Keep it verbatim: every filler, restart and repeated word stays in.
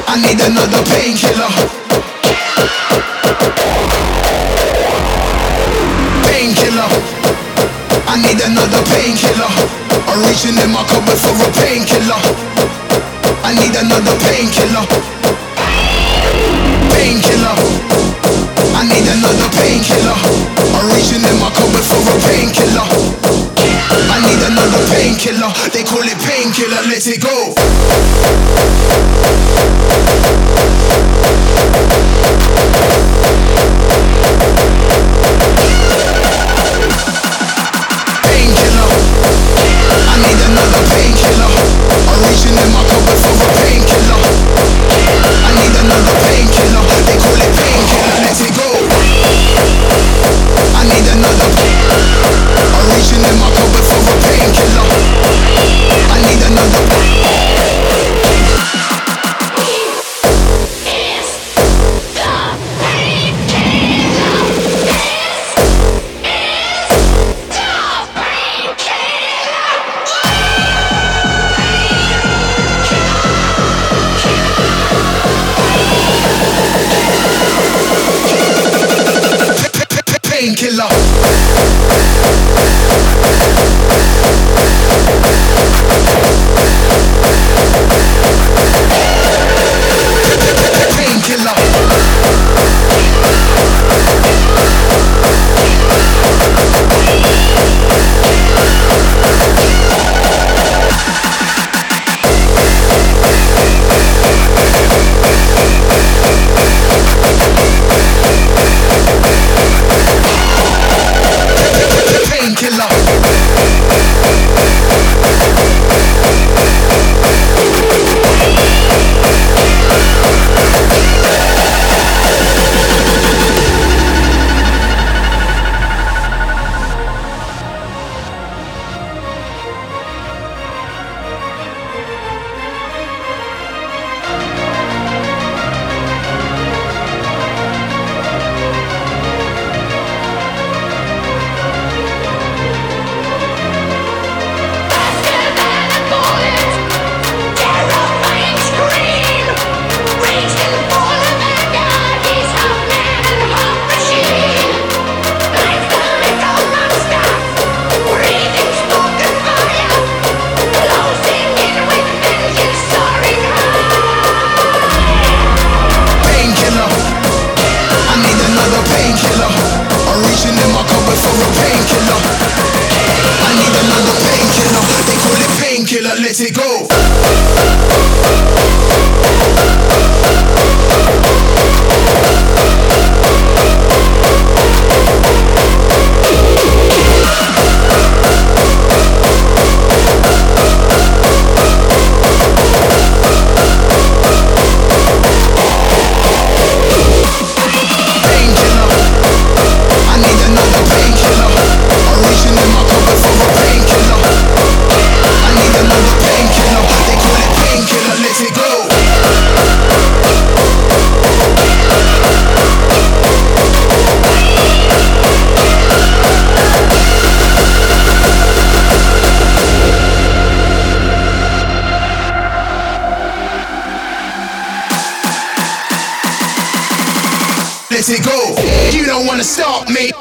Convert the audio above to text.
I need another painkiller. Painkiller. I need another painkiller. I'm reaching in my cupboard for a painkiller. I need another painkiller. Painkiller. I need another painkiller. I'm reaching in my cupboard for a painkiller. I need another painkiller. They call it painkiller. Let it go. Painkiller. I need another painkiller. I'm reaching in my cupboard for a painkiller. I need another painkiller. They call it painkiller. Let it go. I need another. I'm reaching in my cupboard for a painkiller. I need another. Painkiller. Let it go. Let it go. You don't wanna stop me.